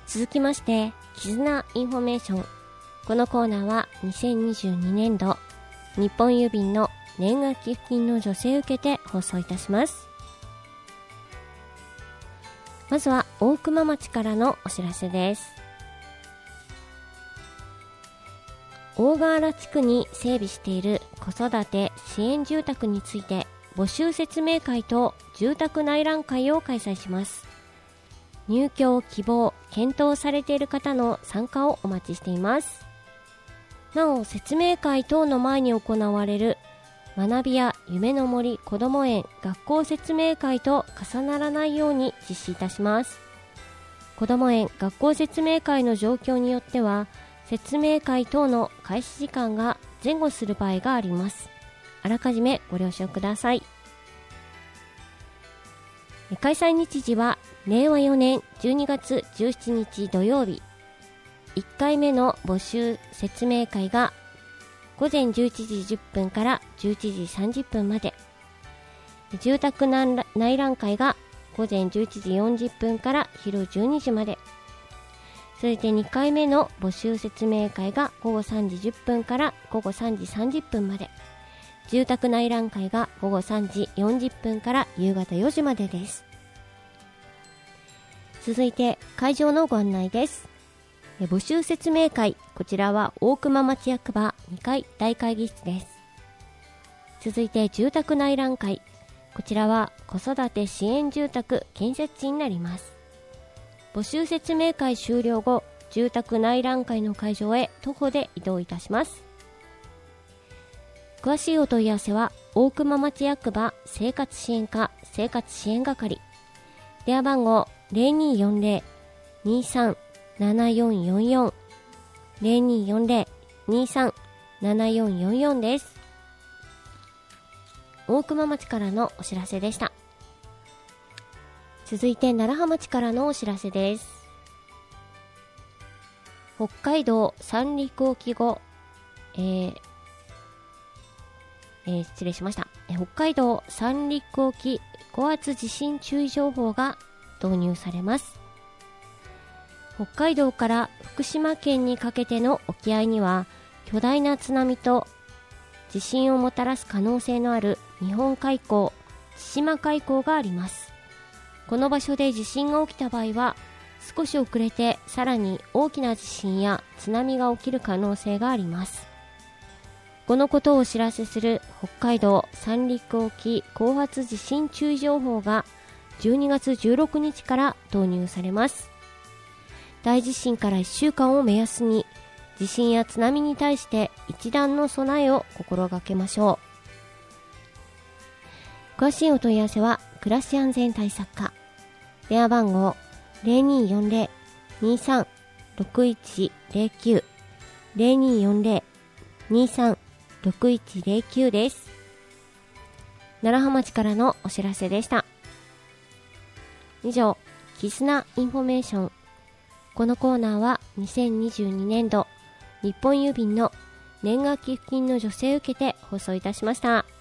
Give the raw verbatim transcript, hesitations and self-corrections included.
続きまして、絆インフォメーション。このコーナーはにせんにじゅうにねんど日本郵便の年賀寄付金の助成を受けて放送いたします。まずは大熊町からのお知らせです。大河原地区に整備している子育て支援住宅について募集説明会と住宅内覧会を開催します。入居希望検討されている方の参加をお待ちしています。なお、説明会等の前に行われる学びや夢の森こども園学校説明会と重ならないように実施いたします。こども園学校説明会の状況によっては説明会等の開始時間が前後する場合があります。あらかじめご了承ください。開催日時はれいわよねんじゅうにがつじゅうしちにち土曜日。いっかいめの募集説明会がごぜんじゅういちじじゅっぷんからじゅういちじさんじゅっぷんまで。住宅内覧会がごぜんじゅういちじよんじゅっぷんから昼じゅうにじまで。続いてにかいめの募集説明会がごごさんじじゅっぷんからごごさんじさんじゅっぷんまで。住宅内覧会がごごさんじよんじゅっぷんから夕方よじまでです。続いて会場のご案内です。募集説明会、こちらは大熊町役場にかい大会議室です。続いて住宅内覧会、こちらは子育て支援住宅建設地になります。募集説明会終了後、住宅内覧会の会場へ徒歩で移動いたします。詳しいお問い合わせは大熊町役場生活支援課生活支援係、電話番号 ゼロにーよんゼロ にーさん ななよんよんよん ゼロにーよんゼロ にーさん ななよんよんよん です。大熊町からのお知らせでした。続いて楢葉町からのお知らせです。北海道三陸沖後、えーえー、失礼しました。北海道三陸沖高圧地震注意情報が導入されます。北海道から福島県にかけての沖合には巨大な津波と地震をもたらす可能性のある日本海溝、千島海溝があります。この場所で地震が起きた場合は少し遅れてさらに大きな地震や津波が起きる可能性があります。このことをお知らせする北海道三陸沖後発地震注意情報がじゅうにがつじゅうろくにちから導入されます。大地震からいっしゅうかんを目安に地震や津波に対して一段の備えを心がけましょう。詳しいお問い合わせは暮らし安全対策課、電話番号 ゼロにーよんゼロ にーさん ろくいちゼロきゅう ゼロにーよんゼロ にーさん ろくいちゼロきゅう です。楢葉町からのお知らせでした。以上、絆インフォメーション。このコーナーはにせんにじゅうにねんど日本郵便の年賀寄付金の助成を受けて放送いたしました。